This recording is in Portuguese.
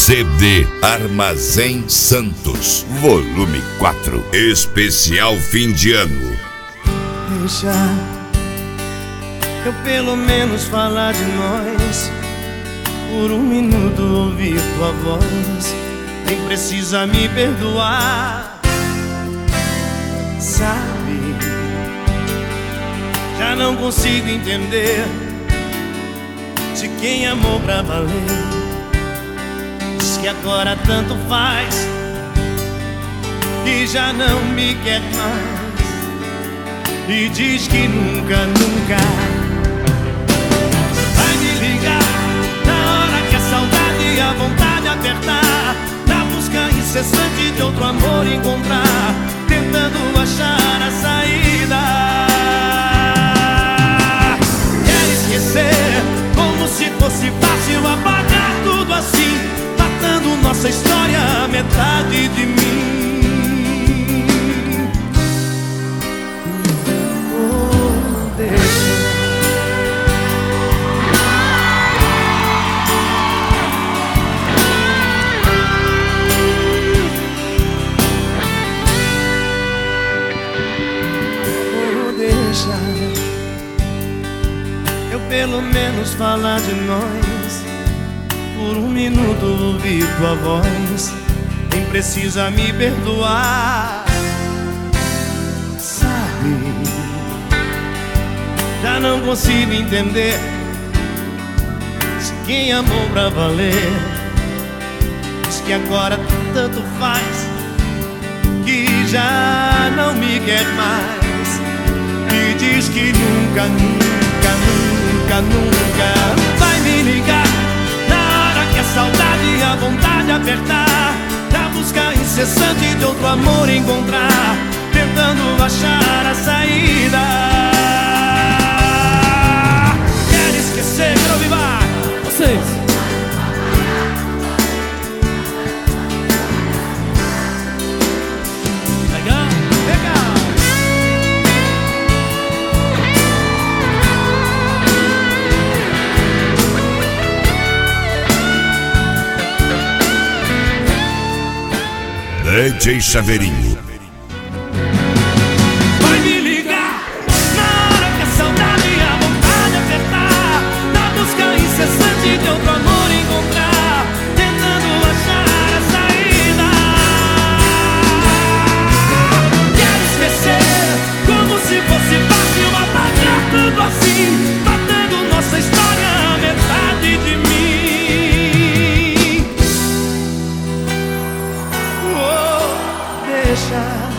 CD Armazém Santos, volume 4, especial fim de ano. Deixa eu pelo menos falar de nós, por um minuto ouvir tua voz. Nem precisa me perdoar, sabe? Já não consigo entender de quem amou pra valer. Diz que agora tanto faz, que já não me quer mais, e diz que nunca, nunca vai me ligar na hora que a saudade e a vontade apertar, na busca incessante de outro amor encontrar, tentando achar a saída. Quer esquecer como se fosse fácil apagar tudo assim, matando nossa história, a metade de mim. Eu pelo menos falar de nós, por um minuto ouvir tua voz. Nem precisa me perdoar, sabe? Já não consigo entender se quem amou pra valer. Diz que agora tanto faz, que já não me quer mais, e diz que nunca, nunca, nunca, nunca vai me ligar na hora que a saudade e a vontade apertar, na busca incessante de outro amor encontrar, tentando achar a saída. Quer esquecer, quero ouvir vocês. DJ Chaveirinho. Vai me ligar na hora que a saudade e a vontade apertar, na busca incessante de outro amor encontrar, tentando achar a saída. Quero esquecer como se fosse fácil apagar tudo assim, matando nossa história, a metade de mim. Deixa